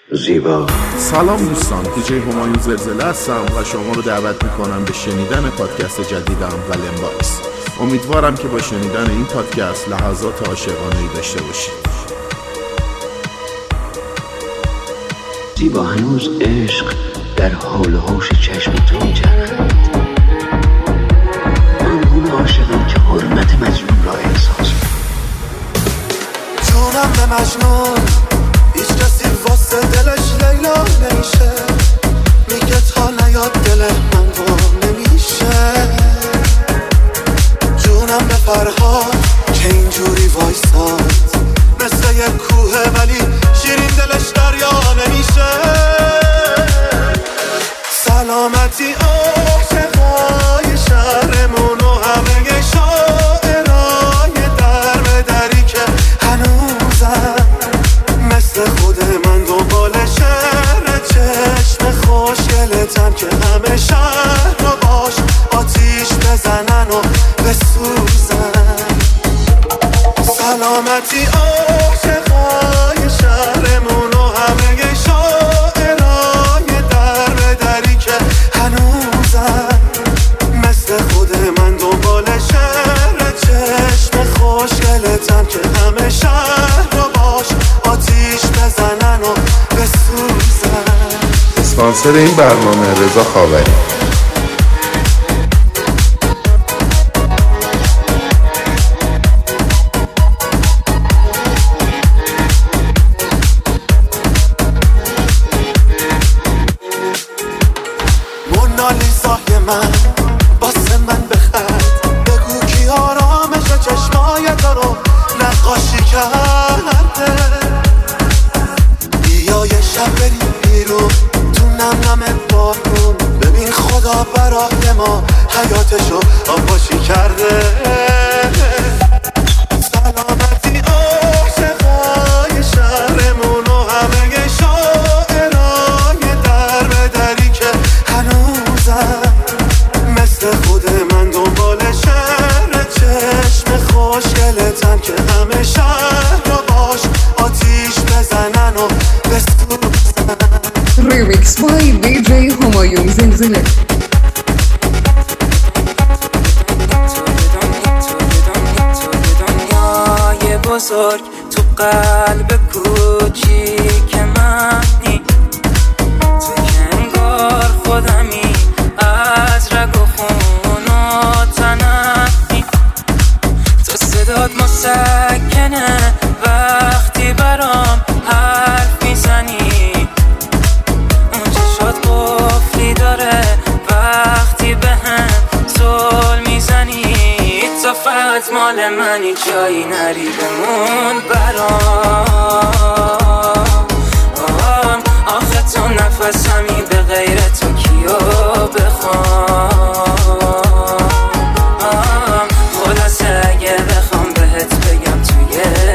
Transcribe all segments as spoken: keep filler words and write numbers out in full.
زیبا. سلام دوستان، دیجی همایون زلزله هستم و شما رو دعوت میکنم به شنیدن پادکست جدیدم ولن باکس. امیدوارم که با شنیدن این پادکست لحظات عاشقانه‌ای داشته باشید. زیبا، هنوز عشق در حال و حوش چشم تو میچرخد. من گونه عاشقم که حرمت مجنون را احساس جونم به مجنون، هیچ کسی واسه دلش لیلا نمیشه. میگه تا نیاد دل من گم نمیشه. جونم به فرهاد که اینجوری وایساد، مثل یک کوه ولی شیرین دلش دریا نمیشه. سلامتی عاشقای شهرمون و همه شاعرای در به دری که هنوزم مثل خود من دنبال شهر چشم خوشگلتم که همه شهر رو باش آتیش بزنن و بسوزن. سلامتی عاشقای شهرمون و همه شاعرای در به دری که هنوزم مثل خود من دنبال شهر چشم خوشگلتم که همه شهر رو باش آتیش بزنن و بسوزن. اسپانسر این برنامه رضا خاوری. مونالیزای من واسه من بخند، بگو کی آرامش چشمای تو رو نقاشی کرده. بیا یه شب بریم بیرون تو نم نم بارون، ببین خدا برای ما حیاتشو آباشی کرده. سلامتی عاشقای شهرمون و همه شاعرای در به دری که هنوزم مثل خود من دنبال شهر چشم خوشگلتم که همه شهر رو باش آتیش بزنن و بسوزن. ریمیکس بای دیجی همایون زلزله. بزرگ تو قلب کوچیک منی، تو که انگار خودمی از رگ و خون و تنمی. تو صدات مسکنه وقتی برام حرف میزنی، اون چشات قفلی داره وقتی به هم زل میزنی. تو فقط مال منی، جایی نری بمون برام. آخه تو نفسمی، به غیر تو کیو بخوام. خلاصه اگه بخوام بهت بگم توی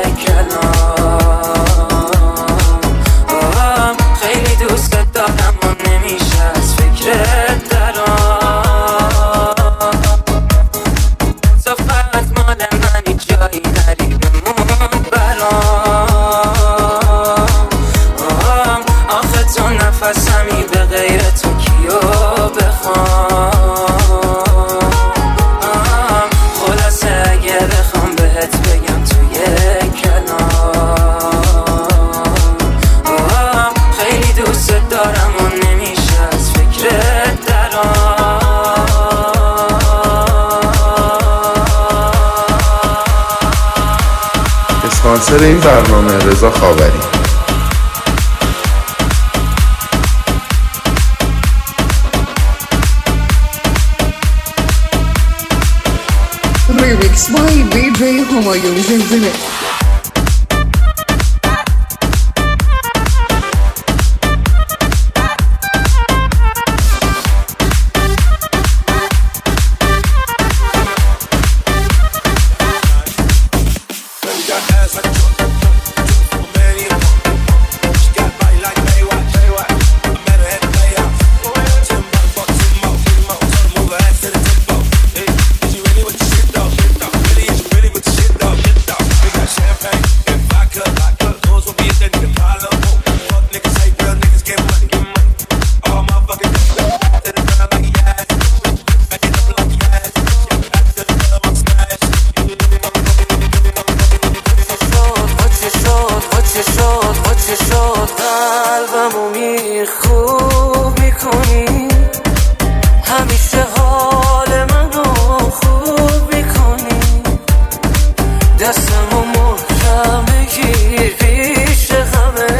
کلام، خیلی دوستت دارم و نمیشه از فکرت درام. جایی نری بمون برام. آخه تو نفسمی، به غیر تو کیو بخوام. خلاصه اگه بخوام بهت بگم توی کلام، خیلی دوست دارم و نمیشه از فکرت درام. اسپانسر این برنامه رضا خاوری. ریمیکس بای دیجی همایون زلزله. Really with the shit though, قلبمو میخوب میکنی، همیشه حال منو خوب میکنی، دستمو محکم بگیر پیش همه،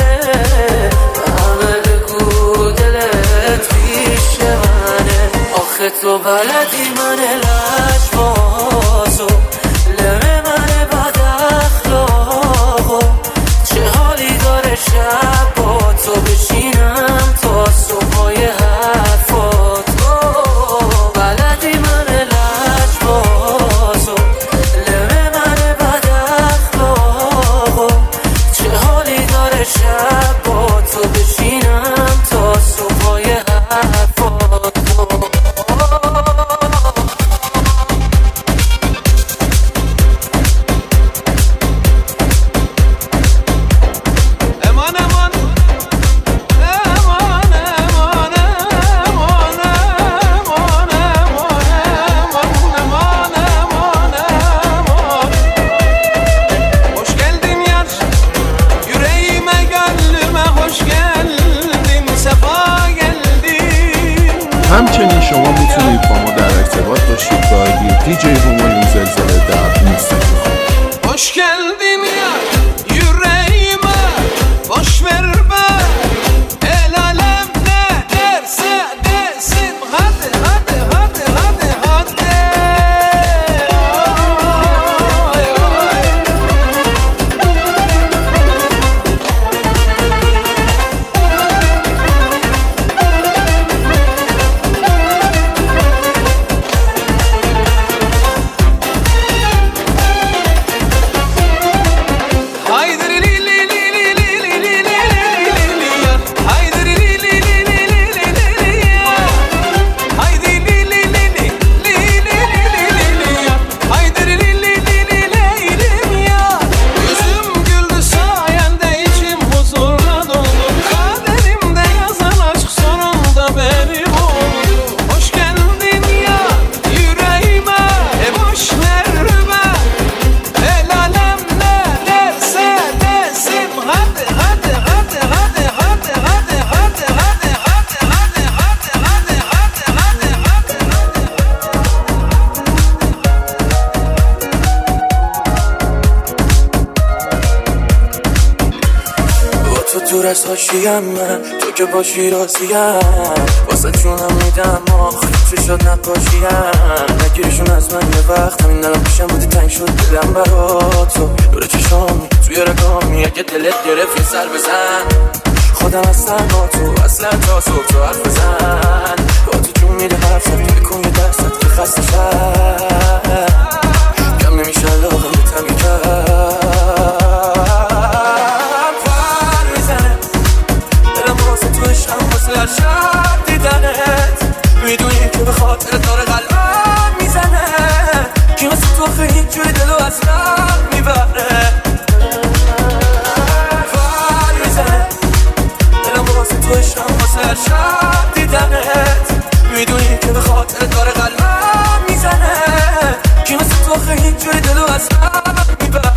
همه بگو دلت پیش منه. آخه تو بلدی من لجبازو، لبه من بد اخلاقو، چه حالی داره شب با تو بشینم تا صبحای حرفاتو. بلدی من لجبازو، لبه من بد اخلاقو، چه حالی داره شب با تو بشینم تا صبحای حرفاتو. همچنین شما میتونید با ما در ارتباط باشید با آیدی دیجی همایون زلزله در اینستاگرام. خوش geldin ya yüreğime, boş ver be, el alem ne derse desin, hadi hadi hadi hadi hadi. Ay, ay. Haydi li li li li li li li li li ya. Haydi li li li li li li li li ya. Haydi li li li li li li li li ya. Haydi li li li li li li ya. Yüzüm güldü sayende, içim huzurla doldu. Kaderimde yazan aşk sonunda benim oldu. Hoş geldin ya yüreğime, e boş ver be, el alem ne derse desin, hadi hadi hadi hadi hadi hadi hadi hadi hadi hadi hadi hadi hadi hadi. با تو دور از حاشیم من، تو که باشی راضیم، واسه جونم میدم آخ چه شد نپاشیم. نگیرشون از من یه وقت، همین الان پیشم بودی تنگ شد دلم برا تو. دور چشامی توی رگامی، اگه دلت گرفت یه سر بزن، خودم هستم با تو اصلا تا صبح تو حرف بزن. با تو جون میده حرف زد، بکن یه درست که خسته شد، کم نمیشه علاقم به تم یکم. پر میزنه دلم واسه تو عشقم، واسه هر شب دیدنت، میدونی که به خاطر داره قلبم میزنه، کی مثل تو خیلی جوری دلو از رب میبره. پر میزنه دلم واسه تو عشقم، واسه هر شب دیدنت، میدونی که به خاطر داره قلبم میزنه، کی مثل تو خیلی جوری دلو از رب میبره.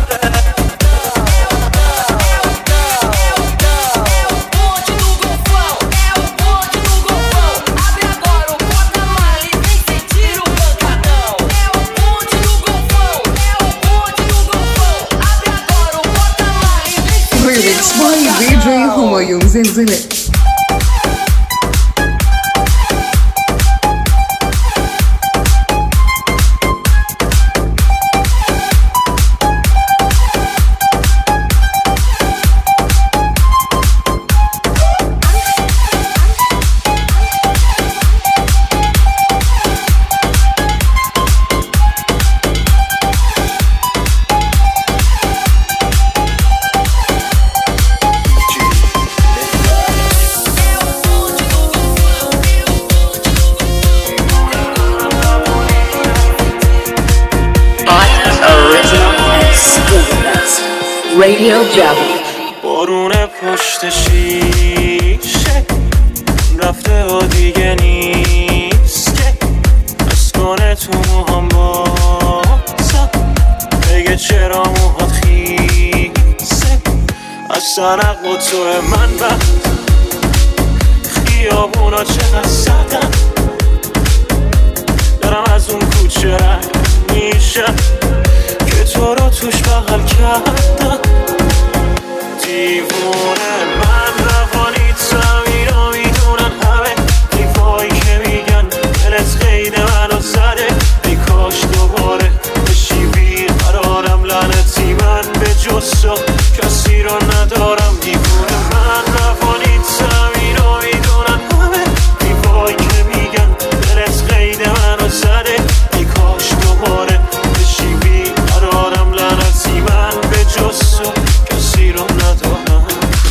Remix by دیجی همایون زلزله. Radio Java. بارون پشت شیشه رفته و دیگه نیست که مسکن تو موهام بازم بگه چرا موهات خیسه، اصلا عقل تو من وقت خیابونا چقدر سردن دارم از اون کوچه رنگ میشم که تو رو توش بغل کردم دیوونه من روانی زمین رو میدونن همه دیوایی که میگن دلت قید منو زده ای کاش دوباره بشی بیقرارم لعنتی من به جز تو کسی رو ندارم دیوونه من روانی زمین رو میدونن همه دیوایی که میگن دلت قید منو زده ای کاش دوباره بشی بیقرارم لعنتی من به جز تو کسی رو ندارم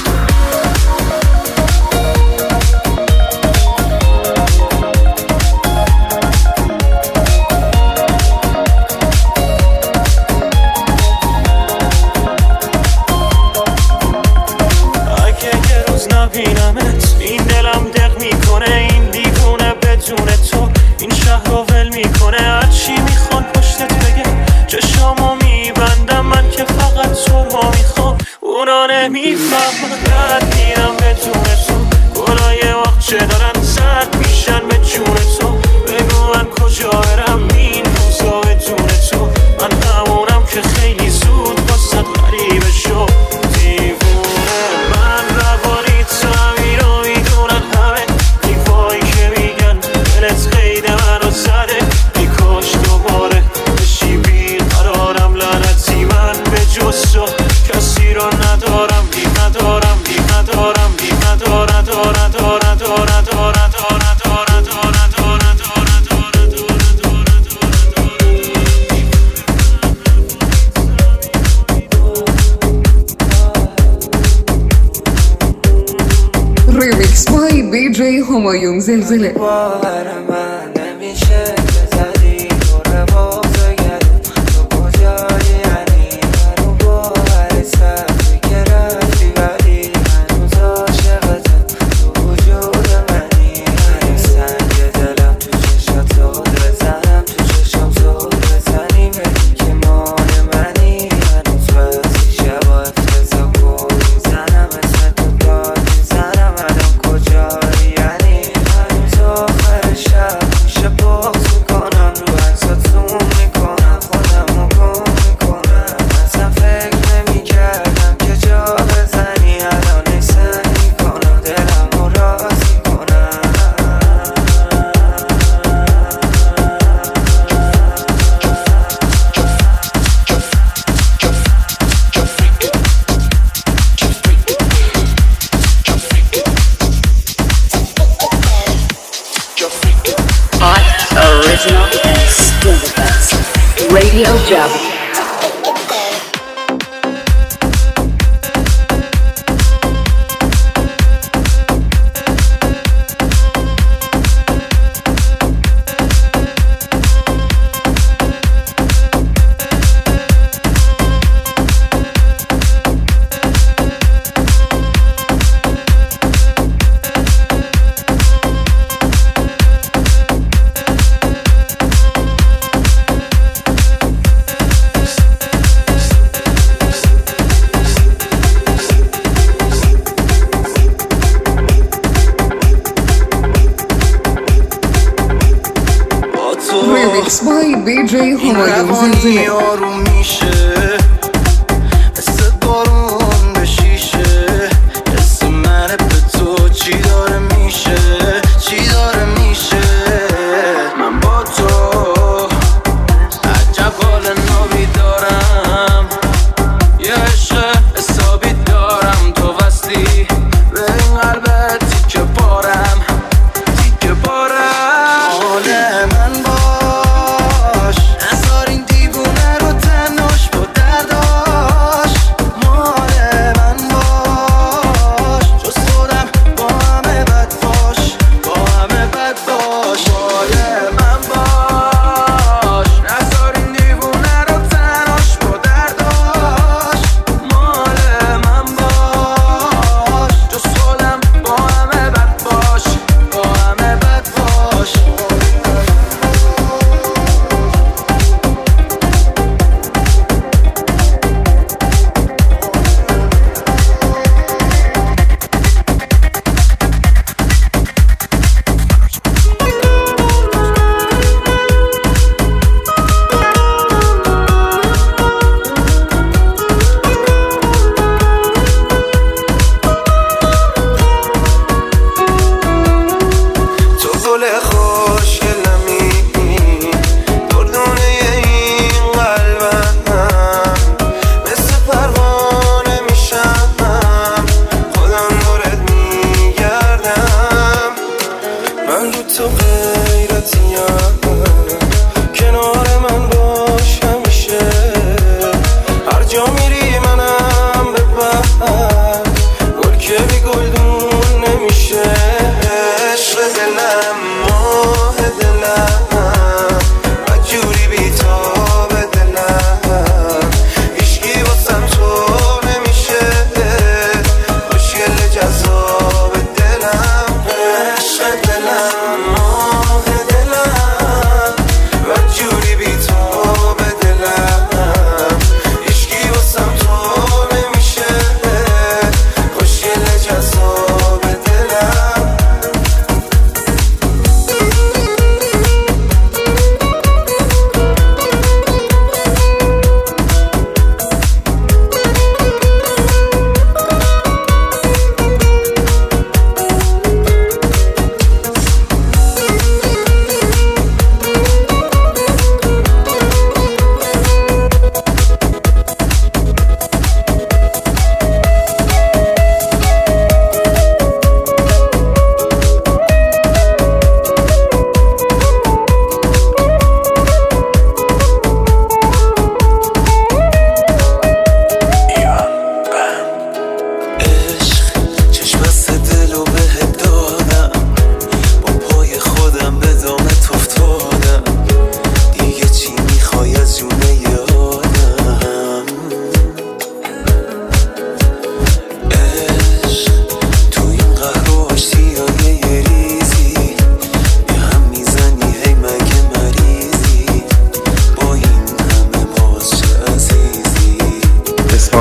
اگه یه روز نبینمت این دلم دق میکنه این دیوونه بدون تو این شهر رو ول میکنه هرچی میخوان پشتت بگم چشامو میبندم من که فقط تو رو میخوام اونا نمیفهمن رد میرم بدون تو گلای وقت دارن سرد میشن به جون تو بگو من کجا برم این روزا بدون تو من همونم که خیلی زود باست غریبه شو دیوونه من روانی زمین رو میدونن همه دیوایی که میگن دلت قید منو زده ای کاش دوباره بشی بیقرارم لعنتی من به جز تو کسی رو ندارم بی ندارم بی ندارم بی ندارم دارم دارم دارم دارم دارم دارم دارم Remix by بی جی همایون زلزله. باور من نمیشه بزدی تو رواز گردم تو کجایی یعنی منو باور سختی که رفتی ولی هنوز عاشقتم تو وجود منی هنوز سنگ دلم تو چشات زود بزنم تو چشم زود بزنی بگی که مال منی هنوز وقتی شبا افتضا کن میزنم اسم تو داد میزنم الان کجایی یعنی هنوز آخر شب میشه باز میکنم رو عکسات زوم میکنم خودم رو گم میکنم اصلا فکر نمیکردم که جا بزنی الان احسن میکنم دلم رو راز میکنم Hot, original, and still the best. Radio Java. Remix by بی جی همایون زلزله. آروم میشه مثل بارون به شیشه حس منه به تو چی داره میشه چی داره میشه من با تو عجب حال نابی دارم یه عشق حسابی دارم تو وستی به این قلبت تیکه پارم تیکه پارم حال من باش نزار این دیوونه رو تناش با در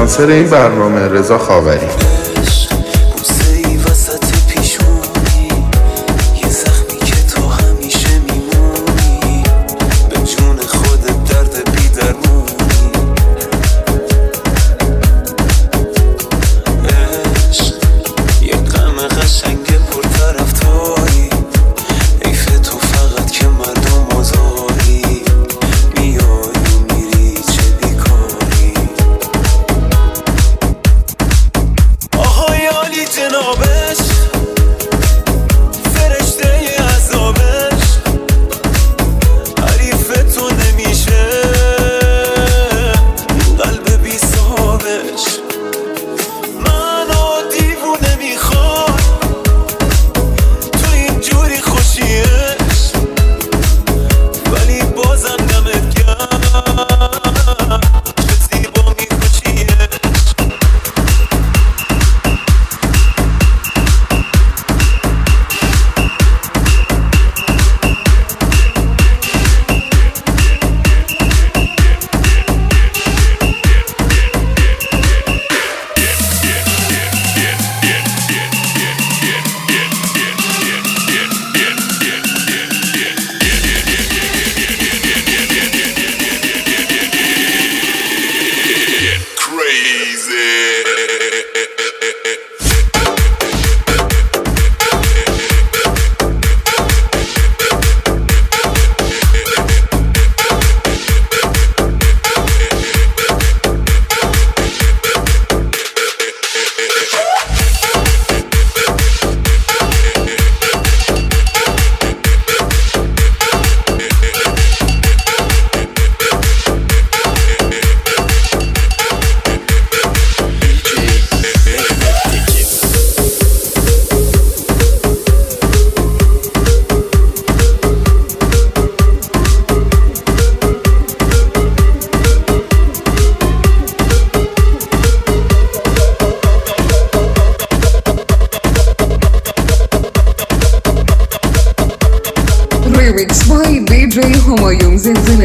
اسپانسر این برنامه رضا خاوری. Remix by دی جی همایون زلزله.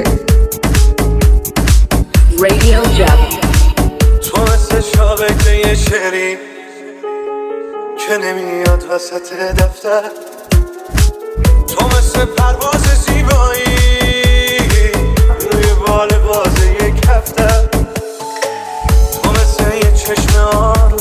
Radio Java. تو مثل شابکه شعری که نمیاد وسط دفتر، تو مثل پرواز زیبایی روی بال باز یک هفته، تو مثل یه چشم آروم